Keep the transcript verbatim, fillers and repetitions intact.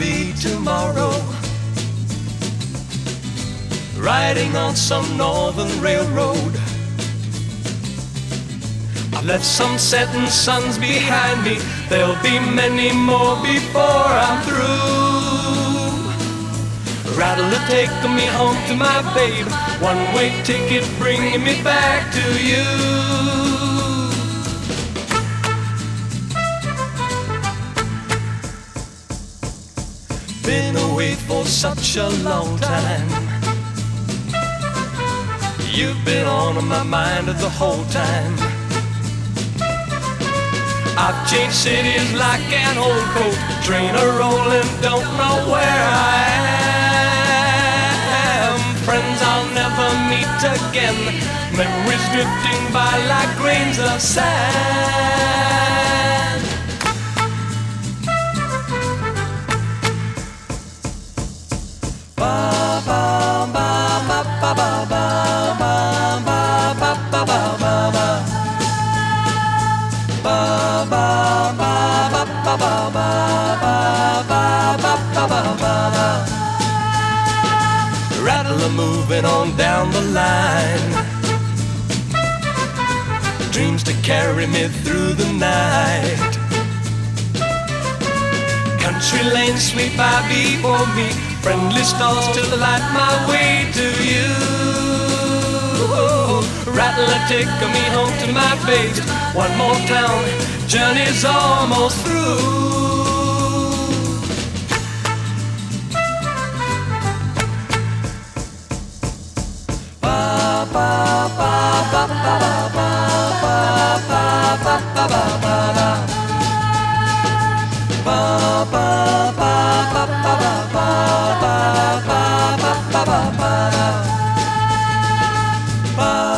be tomorrow. Riding on some northern railroad. I've left some setting suns behind me. There'll be many more before I'm through. Rattler taking me home to my babe. One-way ticket bringing me back to you. Been away for such a long time. You've been on my mind the whole time. I've changed cities like an old coat. Train a-rolling, don't know where I am. Friends I'll never meet again. Memories drifting by like grains of sand. Ba ba ba ba ba ba ba ba ba ba ba ba ba. Ba ba ba ba ba ba ba ba ba ba ba ba. Rattler moving on down the line. Dreams to carry me through the night. Country lanes sweep by before me. Friendly stars to light my way to you. Rattler taking me home to my base. One more town, journey's almost through. Ba ba ba ba ba ba ba ba ba ba ba ba. Ba ba ba ba ba ba ba ba ba ba ba ba.